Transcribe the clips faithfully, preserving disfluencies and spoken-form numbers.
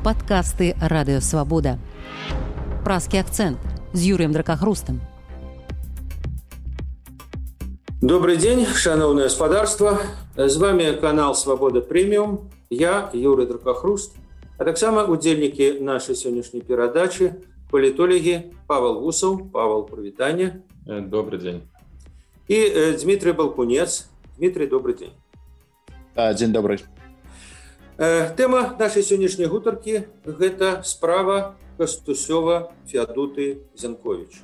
Падкасты Радыёвабода. Празкі акцэнт з Юрыем Дракахрустам. Добрый день, шановное господарство. С вами канал «Свобода премиум». Я, Юрий Дракахруст, а так само удзельники нашей сегодняшней передачи, политологи Павел Гусов. Павел, привитание. Добрый день. И э, Дмитрий Балкунец. Дмитрий, добрый день. А, день добрый. Э, тема нашей сегодняшней гутарки – это справа Кастусёва Феадуты Зянкович.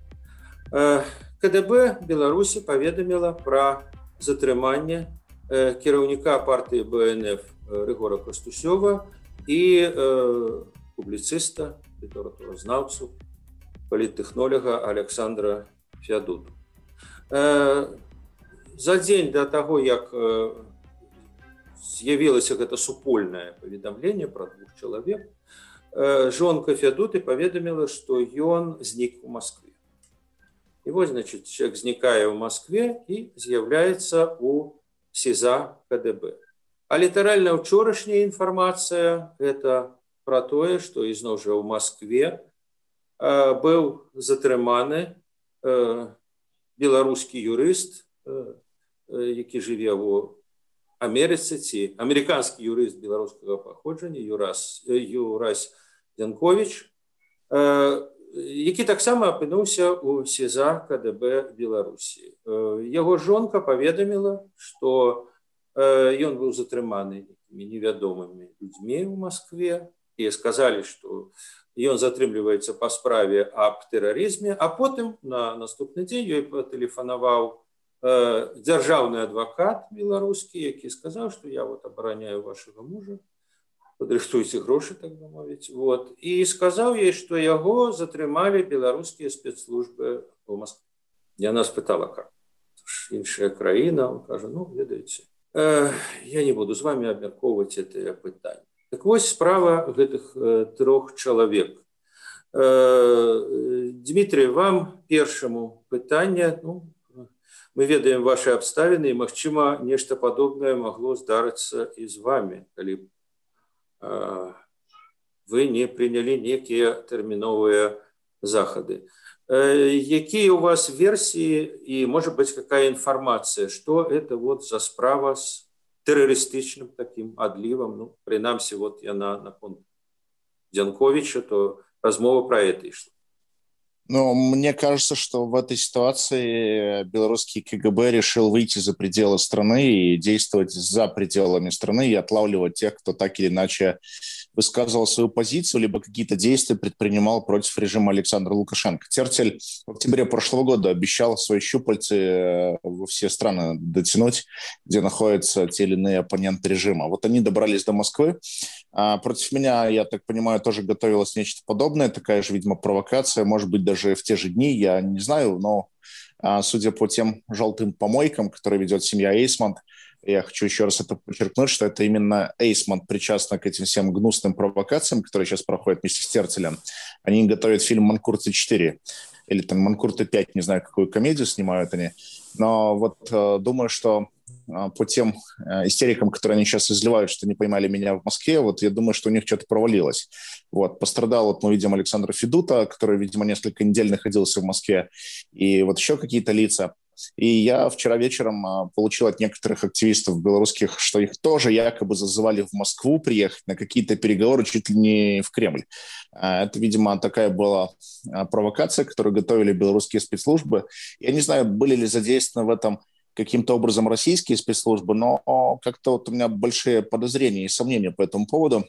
Э, КДБ Беларуси паведаміла пра затрыманне э, кіраўніка партыі БНФ Рыгора Кастусёва і э, публіцыста, літаратуразнаўцу, паліттэхнолага Александра Феадуту. Э, за дзень да таго, як э, з'явілася гэта супольнае паведамленне пра двух чалавек, э, жонка Феадуты паведаміла, што ён знік у Маскве. І вось, значит, человек знікае ў Маскве і з'яўляецца ў СІЗА КДБ. А літаральна ўчорашняя інфармацыя гэта пра тое, што ізноў жа ў Маскве э, быў затрыманы э, беларускі юрыст, э, які жыве ў Амерыцы, ці амерыканскі юрыст беларускага паходжання Юрас, э, Юрась Зянкович, э, які таксама апынуўся ў СІЗА КДБ Беларусі. Яго жонка паведаміла, што ён быў затрыманы такімі невядомымі людзьмі ў Маскве і сказалі, што ён затрымліваецца па справе аб тэрарызме, а потым на наступны дзень ёй патэлефанаваў дзяржаўны адвакат беларускі, які сказаў, што я вот абараняю вашага мужа, падрыхтуйце грошы, так бы мовіць. Вот. І сказаў ей, што яго затрымалі беларускія спецслужбы ў Маскве. Яна спытала, как? Іншая краіна. Он кажа, ну, ведаеце, э, я не буду з вами абмяркоўваць гэтае пытанне. Так вось справа гэтых э, трох чалавек. Э, Дмитрий, вам першаму пытанне, ну, мы ведаем ваши абставіны, і, магчыма, нешта падобнае магло здарыцца і з вами, калі вы не прынялі некія тэрміновыя захады. Якія у вас версии и, может быть, какая информация, что это вот за справа с террористичным таким отливом? Ну, принамсі, вот я на, на фон Зянковича, то размова про это и шла. Ну, мне кажется, что в этой ситуации белорусский КГБ решил выйти за пределы страны и действовать за пределами страны и отлавливать тех, кто так или иначе высказывал свою позицию, либо какие-то действия предпринимал против режима Александра Лукашенко. Цертель в октябре прошлого года обещал свои щупальцы во все страны дотянуть, где находятся те или иные оппоненты режима. Вот они добрались до Москвы. А против меня, я так понимаю, тоже готовилось нечто подобное, такая же, видимо, провокация, может быть, даже в те же дни, я не знаю, но а, судя по тем желтым помойкам, которые ведет семья Эйсмонт, я хочу еще раз это подчеркнуть, что это именно Эйсмонт причастна к этим всем гнусным провокациям, которые сейчас проходят вместе с Цертелем. Они готовят фильм «Манкурты четыре» или там «Манкурты пять», не знаю, какую комедию снимают они, но вот э, думаю, что по тем истерикам, которые они сейчас изливают, что не поймали меня в Москве, вот я думаю, что у них что-то провалилось. Вот, пострадал, вот мы видим Александра Федута, который, видимо, несколько недель находился в Москве, и вот еще какие-то лица. И я вчера вечером получил от некоторых активистов белорусских, что их тоже якобы зазывали в Москву приехать на какие-то переговоры чуть ли не в Кремль. Это, видимо, такая была провокация, которую готовили белорусские спецслужбы. Я не знаю, были ли задействованы в этом каким-то образом российские спецслужбы, но как-то вот у меня большие подозрения и сомнения по этому поводу,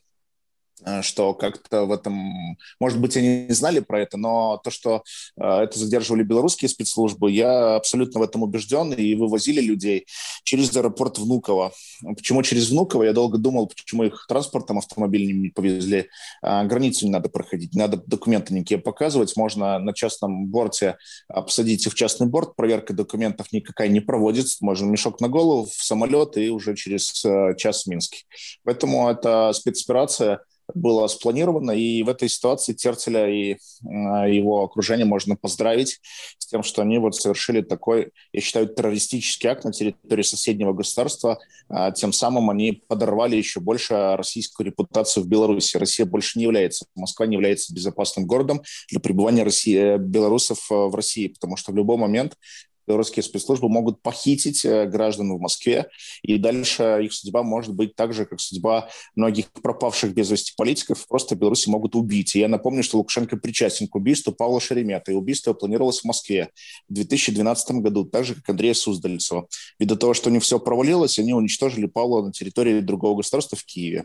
что как-то в этом, может быть, они не знали про это, но то, что это задерживали белорусские спецслужбы, я абсолютно в этом убежден, и вывозили людей через аэропорт Внуково. Почему через Внуково? Я долго думал, почему их транспортом автомобильным не повезли. Границу не надо проходить, не надо документы никакие показывать, можно на частном борте посадить их в частный борт, проверка документов никакая не проводится, можно мешок на голову, в самолет и уже через час в Минске. Поэтому это спецоперация было спланировано. И в этой ситуации Терцеля и его окружение можно поздравить с тем, что они вот совершили такой, я считаю, террористический акт на территории соседнего государства. Тем самым они подорвали еще больше российскую репутацию в Беларуси. Россия больше не является, Москва не является безопасным городом для пребывания России, белорусов в России, потому что в любой момент белорусские спецслужбы могут похитить граждан в Москве, и дальше их судьба может быть так же, как судьба многих пропавших без вести политиков, просто в Беларуси могут убить. И я напомню, что Лукашенко причастен к убийству Павла Шеремета, и убийство планировалось в Москве в две тысячи двенадцатом году, так же, как Андрея Суздальцева. Ввиду того, что не все провалилось, они уничтожили Павла на территории другого государства в Киеве.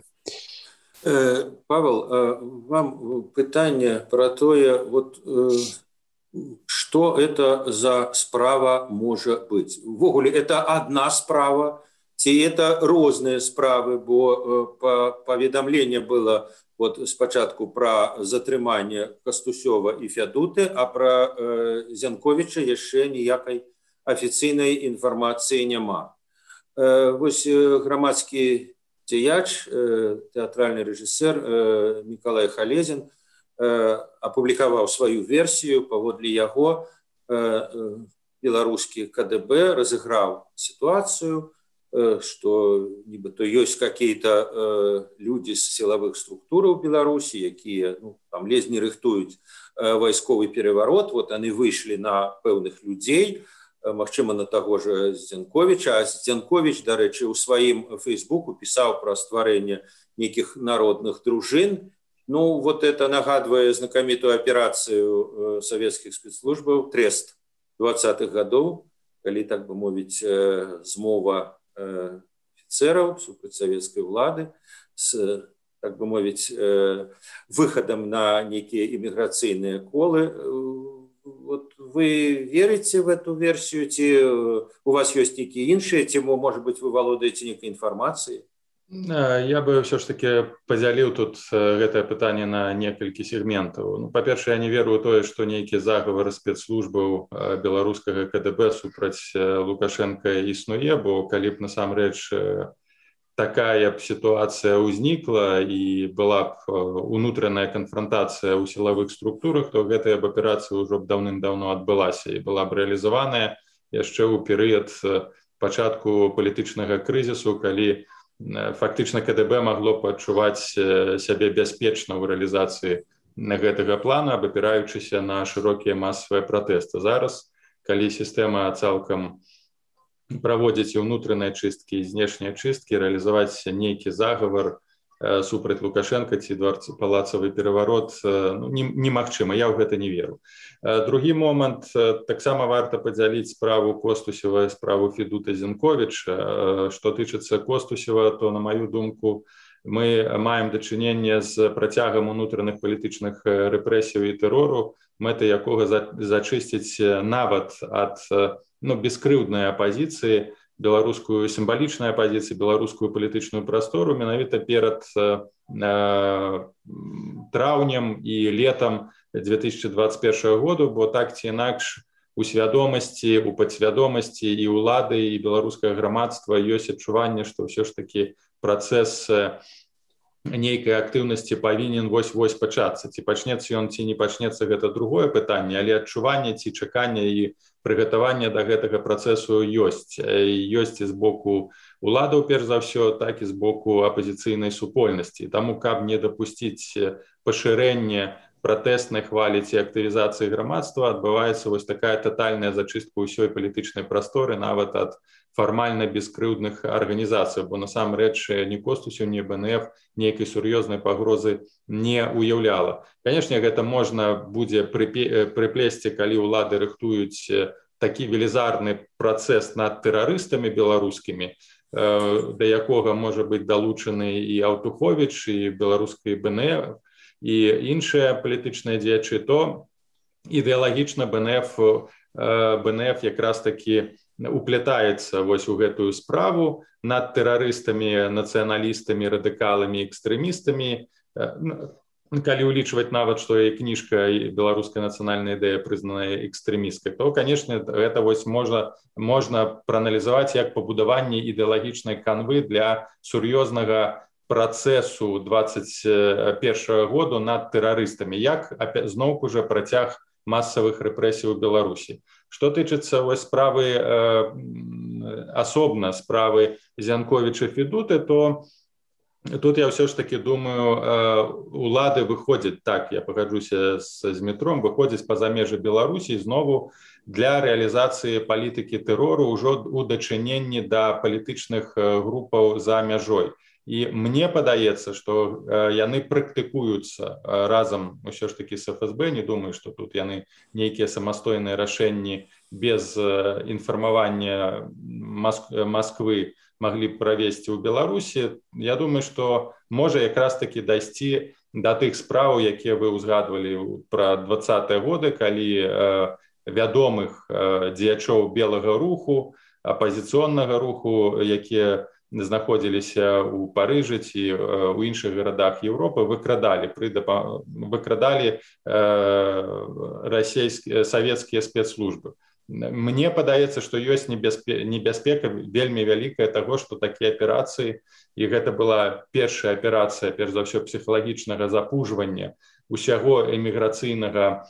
Павел, вам питание про то, вот... Что это за справа может быть? Ввогуле, это одна справа, ці это разные справы, бо поведомление было вот спочатку про затрымание Костусёва и Фядуты, а про э, Зянковича еще ніякой официальной информации нема. Э, вось громадский дзеяч, э, театральный режиссер э, Николай Халезин апублікаваў сваю версію, паводле яго беларускі КДБ разыграў ситуацию, что нібыта ёсць какие-то люди з силовых структураў Беларусі, якія ну, там ледзь не рыхтуюць вайсковы переворот, вот они вышли на пэўных людзей, магчыма на таго же Зянковича, а Зянкович, дарэчы, у сваім фейсбуку пісаў пра стварэнне нейкіх народных дружын. Ну, вот это нагадывает знакомитую операцию советских спецслужб «Трест» двадцатых годов, когда, так бы мовить, змова офицеров супраць советской влады с, так бы мовить, выходом на некие иммиграционные колы. Вот вы верите в эту версию? Ці у вас есть некие иншие, тему, может быть, вы владеете некой информацией? Я бы все ж таки подзяліў тут гэтае пытанне на некалькі сегментаў. Ну, па-першае, я не веру ў тое, што нейкі загавар спецслужбаў беларускага КДБ супраць Лукашенка існуе, бо калі б насамрэч такая б сітуацыя ўзнікла і была б унутраная канфронтацыя ў сілавых структурах, то гэтая б аперацыя ўжо б даўным-даўно адбылася і была б рэалізаваная яшчэ ў перыяд пачатку палітычнага крызісу, калі фактычна КДБ магло б адчуваць сябе бяспечна ў рэалізацыі гэтага плана, абапіраючыся на шырокія масавыя пратэсты. Зараз, калі сістэма цалкам праводзіць і ўнутраныя чысткі, і знешнія чысткі, рэалізаваць нейкі загавар супраць Лукашенка ці палацавы пераварот ну, немагчыма, я ў гэта не веру. Другі момант, таксама варта падзяліць справу Костусева, справу Фядуты Зянковіча. Што тычыцца Костусева, то, на маю думку, мы маем дачыненне з працягам унутраных палітычных рэпрэсіяў і тэрору, мэта якога зачысціць нават ад ну, бескрыўднай апазіцыі, беларускую сімвалічную апозіцыю, беларускую палітычную прастору менавіта перад э, траўнем і летам две тысячи двадцать первого году, бо так ці інакш у свядомасці, у падсвядомасці і ўлады, і беларускага грамадства ёсць адчуванне, што ўсё ж такі працэс нейкай актыўнасці павінен вось-вось пачацца. Ці пачнецца ён, ці не пачнецца, гэта другое пытанне, але адчуванне ці чаканне і прыгатаванне да гэтага працэсу ёсць. Ёсць і з боку уладаў, перш за ўсё, так і з боку апазіцыйнай супольнасці. Таму, каб не дапусціць пашырэнне пратэснай хвалі ці актывізацыі грамадства, адбываецца вось такая татальная зачыстка ўсёй палітычнай прасторы, нават ад фармальна бескрыўдных арганізацый, бо насамрэч ні Костусю, ні БНФ нейкай сур'ёзнай пагрозы не уяўляла. Канешне, гэта можна будзе прыплесці, калі ўлады рыхтуюць такі велізарны працэс над тэрарыстамі беларускімі, да якога можа быць далучаны і Аўтуховіч, і беларускай БНФ, і іншыя палітычныя дзеячы, то ідэалагічна БНФ, БНФ якраз такі уплетаецца вось у гэтую справу над тэрарыстамі, нацыяналістамі, радыкаламі, экстрэмістамі. Калі ўлічваць нават, што і кніжка «Беларуская нацыянальная ідэя» прызнаная экстрэмісткай, то, канешне, гэта вось можна, можна прааналізаваць як пабудаванне ідэалагічнай канвы для сур'ёзнага працэсу двадцать першага году над тэрарыстамі, як зноўку уже працяг масавых рэпрэсій у Беларусі. Што тычыцца вось справы э, асобна справы Зянковіча Федуты, то тут я ўсё ж таки думаю, э, улады выходзяць, так, я пагаджуся з Змітром, выходзяць па-за межы Беларусі знову для рэалізацыі палітыкі тэрору ўжо ў дачыненні да палітычных групаў за мяжой. І мне падаецца, што яны практыкуюцца разам ўсё ж такі з эф эс бэ, не думаю, што тут яны нейкія самастойныя рашэнні без інфармавання Масквы маглі б правесці ў Беларусі. Я думаю, што можа якраз такі дайсці да тых спраў, якія вы ўзгадвалі пра двадцатыя годы, калі вядомых дзеячоў белага руху, апазіцыйнага руху, якія знаходзіліся ў Парыжы ці ў іншых гарадах Еўропы, выкрадалі, выкрадалі расійскія савецкія спецслужбы. Мне падаецца, што ёсць небяспека вельмі вялікая таго, што такія аперацыі, і гэта была першая аперацыя, перш за ўсё псіхалагічнага запужвання усяго эміграцыйнага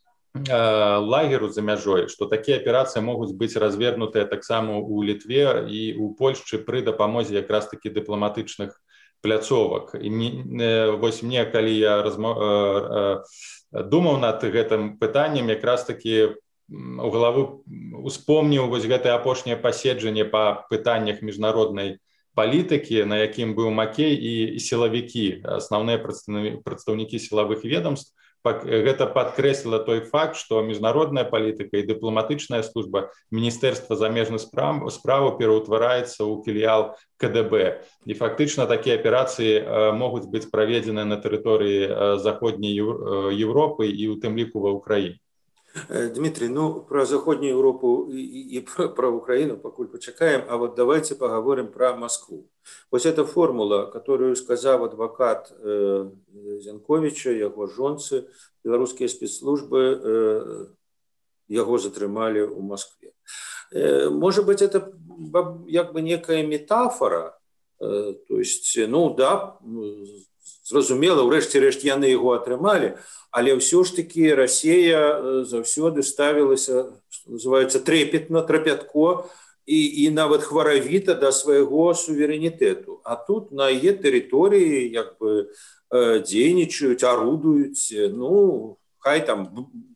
лагеру за мяжой, што такія аперацыі могуць быць развернутыя таксама ў Літве і ў Польшчы пры дапамозе якраз такі дыпламатычных пляцовак. І вось мне, калі я размо... думаў над гэтым пытаннем, якраз такі у галаву успомніў вось гэтае апошняе паседжанне па пытаннях міжнароднай палітыкі, на якім быў Макей і сілавікі, асноўныя прадстаўнікі сілавых ведомств. Гэта падкрэсліла той факт, што міжнародная палітыка і дыпламатычная служба Міністэрства замежных справаў пераўтвараецца ў філіял ка дэ бэ. І фактычна такія аперацыі могуць быць праведзены на тэрыторыі заходняй Еўропы і ў тым ліку ва ўкраіне. Дмитрий, ну, про Заходнюю Европу и, и про, про Украину покуль почекаем, а вот давайте поговорим про Москву. Вот эта формула, которую сказал адвокат э, Зянковича, его жонцы, белорусские спецслужбы э, его затрымали в Москве. Э, может быть, это как бы некая метафора, э, то есть, ну да, зразумела, урэшце-рэшт яны его атрымалі, але ўсё ж таки Россия заўсёды ставілася, что называется, трепетно, трапятко і, і нават хваравіта да свайго суверэнітэту. А тут на яе тэрыторыі як бы дзейнічаюць, арудуюць, ну, хай там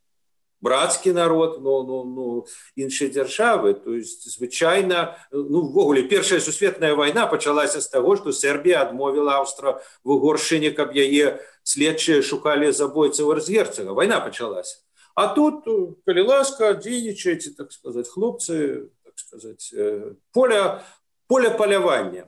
брацкі народ, ну, ну, ну, іншыя дзяржавы. То есть, звычайна, ну, ввогуле, Першая сусветная вайна пачалася з таго, што Сербія адмовіла Аўстра-Вугоршчыне, каб яе следчыя шукалі забойцаў эрцгерцага. Вайна пачалася. А тут, калі ласка, дзейнічаеце, так сказаць, хлопцы, так сказаць, поля, поля палявання.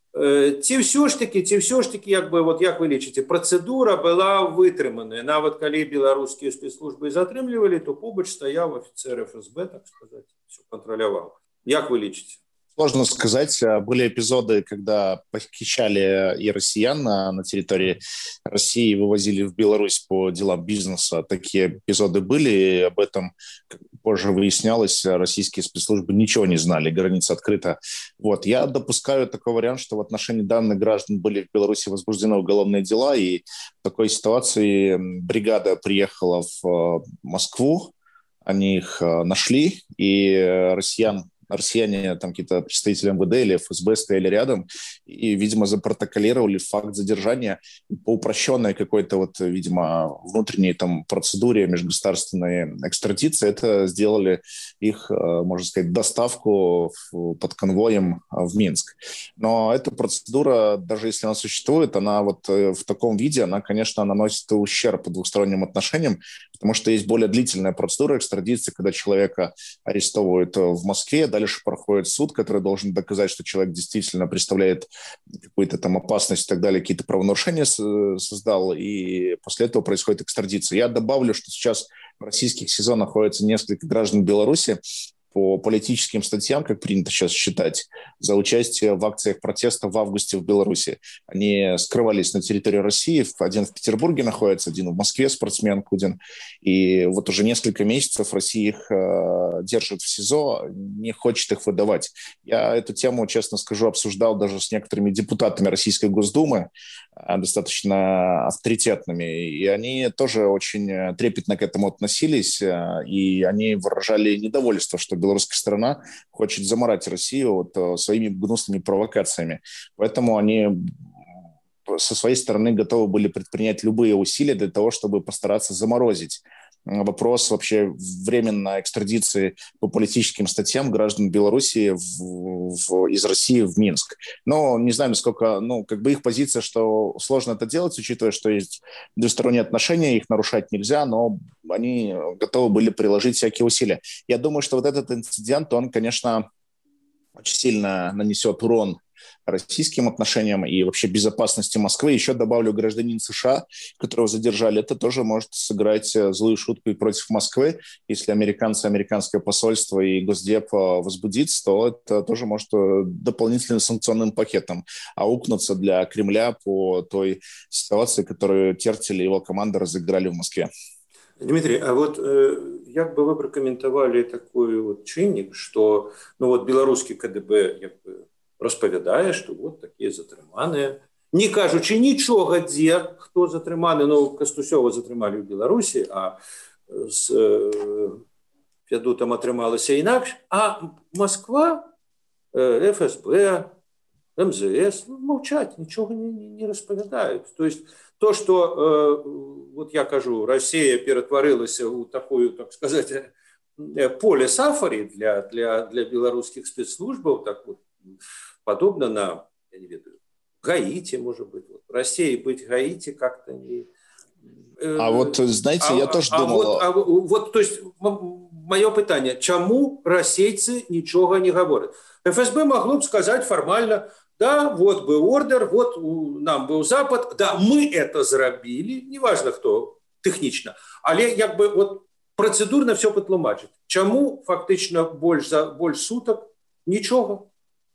Ці ўсё ж такі, ці ўсё ж такі, як бы, вот як вы лічыце, працэдура была вытрыманая. Нават калі беларускія спецслужбы затрымлівалі, то побач стаяў афіцер эф эс бэ, так сказаць, все кантраляваў. Як вы лічыце? Сложно сказать. Были эпизоды, когда похищали и россиян на, на территории России, вывозили в Беларусь по делам бизнеса. Такие эпизоды были, и об этом позже выяснялось. Российские спецслужбы ничего не знали, граница открыта. Вот. Я допускаю такой вариант, что в отношении данных граждан были в Беларуси возбуждены уголовные дела, и в такой ситуации бригада приехала в Москву, они их нашли, и россиян Россияне, там какие-то представители эм вэ дэ или эф эс бэ стояли рядом и, видимо, запротоколировали факт задержания по упрощенной какой-то, вот, видимо, внутренней там процедуре межгосударственной экстрадиции. Это сделали их, можно сказать, доставку под конвоем в Минск. Но эта процедура, даже если она существует, она вот в таком виде, она, конечно, наносит ущерб двухсторонним отношениям, потому что есть более длительная процедура экстрадиции, когда человека арестовывают в Москве, дальше проходит суд, который должен доказать, что человек действительно представляет какую-то там опасность и так далее, какие-то правонарушения создал, и после этого происходит экстрадиция. Я добавлю, что сейчас в российских СИЗО находится несколько граждан Беларуси, по политическим статьям, как принято сейчас считать, за участие в акциях протеста в августе в Беларуси. Они скрывались на территории России. Один в Петербурге находится, один в Москве, спортсмен Кудин. И вот уже несколько месяцев Россия их э, держит в СИЗО, не хочет их выдавать. Я эту тему, честно скажу, обсуждал даже с некоторыми депутатами Российской Госдумы, э, достаточно авторитетными. И они тоже очень трепетно к этому относились. Э, и они выражали недовольство, что белорусская сторона хочет заморать Россию вот, э, своими гнусными провокациями. Поэтому они со своей стороны готовы были предпринять любые усилия для того, чтобы постараться заморозить вопрос вообще временной экстрадиции по политическим статьям граждан Беларуси в, в, из России в Минск. Но не знаю, насколько, ну, как бы их позиция, что сложно это делать, учитывая, что есть двусторонние отношения, их нарушать нельзя, но они готовы были приложить всякие усилия. Я думаю, что вот этот инцидент, он, конечно, очень сильно нанесет урон российским отношениям и вообще безопасности Москвы. Еще добавлю, гражданин США, которого задержали, это тоже может сыграть злую шутку и против Москвы. Если американцы, американское посольство и Госдеп возбудится, то это тоже может дополнительным санкционным пакетом аукнуться для Кремля по той ситуации, которую Терцель и его команда разыграли в Москве. Дмитрий, а вот э, як бы вы прокомментовали такой вот чинник, что ну вот белорусский КДБ як бы розповідає, што вот такія затрыманыя. Не кажучы нічога, дзе хто затрыманы, ну Кастусёва затрымалі ў Беларусі, а з э, Федутам атрымалася інакш, а Москва, э, эф эс бэ, эм зэ эс ну, маўчаць, нічога не, не, не распавядаюць. То есть то, что э, вот я кажу, Россия ператварылася ў такую, так сказать, поле сафари для, для, для белорусских спецслужбаў, так вот, подобно на, я не ведаю, Гаити, может быть. Вот. России быть Гаити как-то не... А вот, знаете, а, я тоже а, думал... А вот, а, вот, то есть, мое питание, чему российцы ничего не говорят? эф эс бэ могло бы сказать формально, да, вот был ордер, вот у, нам был Запад, да, мы это зрабили, неважно кто, технично, але как бы вот процедурно все потлумачить. Чему фактично больше за больше суток ничего?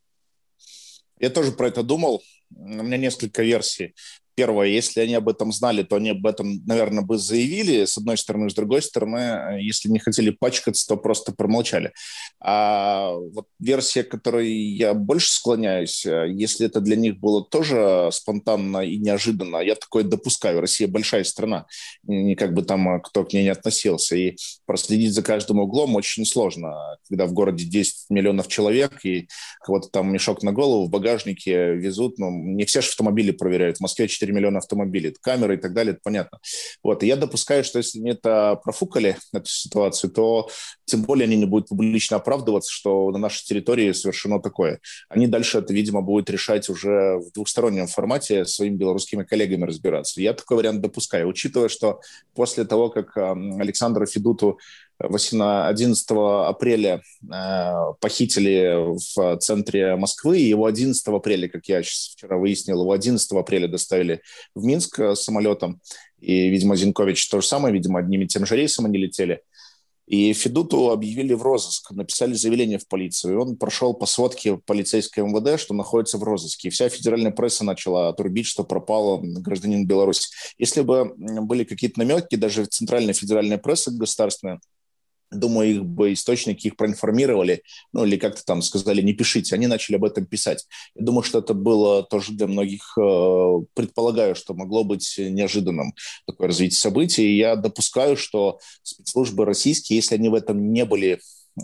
Я тоже про это думал. У меня несколько версий. Первое, если они об этом знали, то они об этом, наверное, бы заявили, с одной стороны. С другой стороны, если не хотели пачкаться, то просто промолчали. А вот версия, к которой я больше склоняюсь, если это для них было тоже спонтанно и неожиданно, я такое допускаю. Россия большая страна, не как бы там кто к ней не относился. И проследить за каждым углом очень сложно. Когда в городе десять миллионов человек, и кого-то там мешок на голову в багажнике везут, ну, не все же автомобили проверяют. В Москве четыре миллиона автомобилей, камеры и так далее, это понятно. Вот. И я допускаю, что если они это профукали, эту ситуацию, то тем более они не будут публично оправдываться, что на нашей территории совершено такое. Они дальше это, видимо, будут решать уже в двухстороннем формате, своими белорусскими коллегами разбираться. Я такой вариант допускаю, учитывая, что после того, как Александра Федуту одиннадцатого апреля э, похитили в центре Москвы, и его одиннадцатого апреля, как я сейчас вчера выяснил, его одиннадцатого апреля доставили в Минск самолетом, и, видимо, Зинкович то же самое, видимо, одним и тем же рейсом они летели. И Федуту объявили в розыск, написали заявление в полицию, и он прошел по сводке полицейской эм вэ дэ, что находится в розыске. И вся федеральная пресса начала трубить, что пропал гражданин Беларуси. Если бы были какие-то намеки, даже центральная федеральная пресса государственная, думаю, их бы источники их проинформировали, ну или как-то там сказали, не пишите, они начали об этом писать. Я думаю, что это было тоже для многих, э, предполагаю, что могло быть неожиданным такое развитие событий. И я допускаю, что спецслужбы российские, если они в этом не были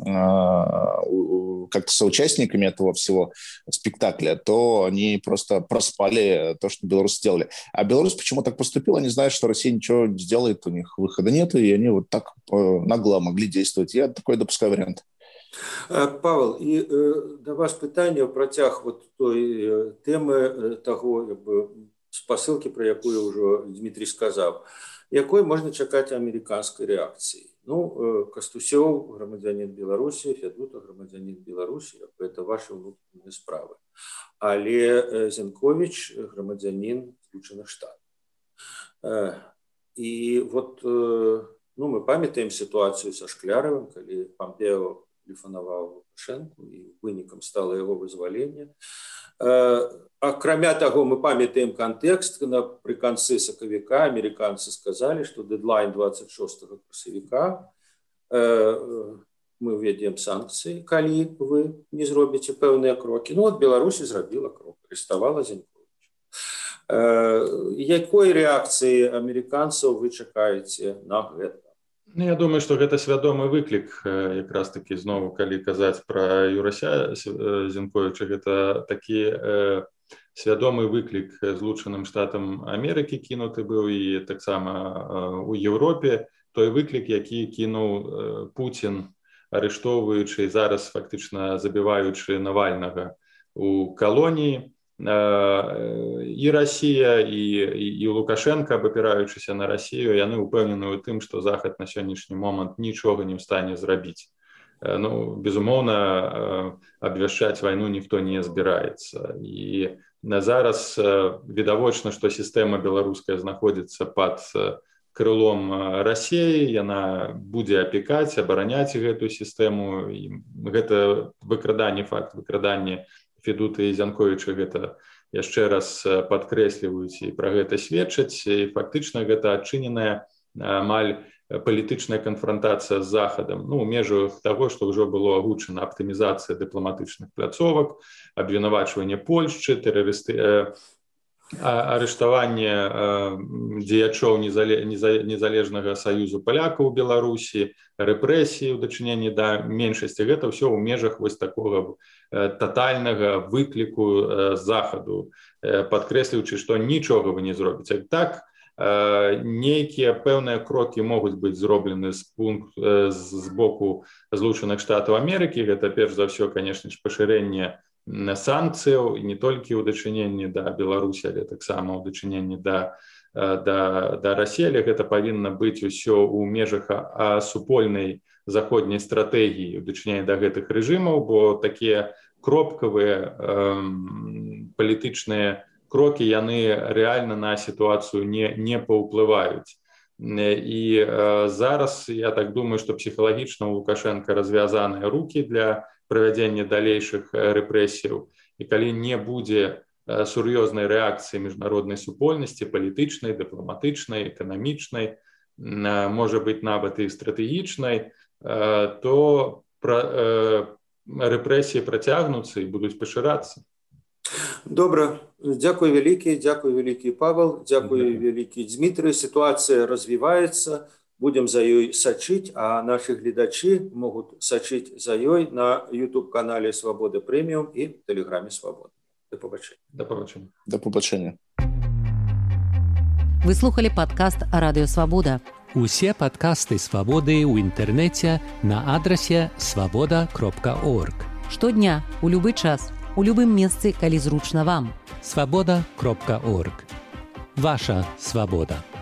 как-то соучастниками этого всего спектакля, то они просто проспали то, что белорусы сделали. А Беларусь почему так поступила? Они знают, что Россия ничего не сделает, у них выхода нет, и они вот так нагло могли действовать. Я такой допускаю вариант. Павел, і до вас питання в працяг от той теми того, якби, спасилки, про яку я вже Дмитрий сказав, якої можна чекати американської реакції. Ну, Кастусёв, громадянин Беларуси, Федута, громадянин Беларуси, это ваши внутренние справы. Але Зинкович, громадянин Сполучених Штатов. И вот, ну, мы памятаем ситуацию со Шкляровым, когда Помпео тэлефанаваў Лукашэнку, і вынікам стала яго вызваленне. Акрамя таго, мы памятаем кантэкст, напрыканцы сакавіка амерыканцы сказалі, што дэдлайн двадцать шостага красавіка мы введзем санкцыі, калі вы не зробіце пэўныя крокі. Ну, от Беларусь зрабіла крок, арыштавала Зянковіча. Якой рэакцыі амерыканцаў вы чакаеце на гэта? Ну, я думаю, што гэта свядомы выклік, якраз такі зноў, калі казаць пра Юрася Зянковіча, гэта такі э, свядомы выклік Злучаным Штатам Амерыкі кінуты быў і таксама у Еўропе, той выклік, які кінуў э, Пуцін, арыштоўваючы, зараз фактычна забіваючы Навальнага у калоніі. І Расія, і, і, і Лукашенко, абапіраючыся на Расію, яны ўпэўнены ў тым, што Захад на сённяшні момант нічога не ў стане зрабіць. Ну, безумоўна, абвяшчаць вайну ніхто не збіраецца. І зараз відавочна, што сістэма беларуская знаходзіцца пад крылом Расіі, яна будзе апекаць, абараняць гэтую сістэму. І гэта выкраданне, факт выкрадання Федуты і Зянковіча гэта яшчэ раз падкрэсліваюць і пра гэта сведчаць. І фактычна гэта адчыненая амаль палітычная канфрантацыя з Захадам. Ну, у межах таго, што ўжо было агучана аптымізацыя дыпламатычных пляцовак, абвінавачванне Польшчы, тэрарысты, арыштаванне дзеячоў незалежнага саюзу палякаў у Беларусі, рэпрэсіі ў дачыненні да меншасці. Гэта ўсё ў межах вось такога татальнага выкліку з Захаду, падкрэсліваючы, што нічога вы не зробіце. Так, нейкія пэўныя крокі могуць быць зроблены з, пункт, з боку Злучаных Штатаў Амерыкі. Гэта перш за ўсё, канешне ж, пашырэнне санкцыяў, і не толькі ў дачыненні да Беларусі, але таксама ў дачыненні да, да, да Расіі. Але гэта павінна быць усё ў межах супольнай заходняй стратэгіі ў дачыненні да гэтых рэжымаў, бо такія кропкавыя эм, палітычныя крокі, яны рэальна на сітуацыю не, не паўплываюць. І э, зараз, я так думаю, што псіхалагічна у Лукашенка развязаныя рукі для правядзення далейшых рэпрэсіяў. І калі не будзе сур'ёзнай рэакцыі міжнароднай супольнасці, палітычнай, дыпламатычнай, эканамічнай, можа быць нават і стратэгічнай, то рэпрэсіі працягнуцца і будуць пашырацца. Добра, дзякуй вялікі, дзякуй вялікі Павел, дзякуй вялікі Дмітрый. Сітуацыя развіваецца, будем за ёй сачыць, а нашы гледачы могуць сачыць за ёй на YouTube-канале Свабода Прэміум і Тэлеграме Свабода. Да пабачэння. Да пабачэння. Да пабачэння. Вы слухали падкаст Радыё Свабода. Усе падкасты Свабоды ў інтэрнэце на адрасе свабода кропка орг. Штодня, у любы час, у любым месцы, калі зручна вам. свабода кропка орг. Ваша свабода.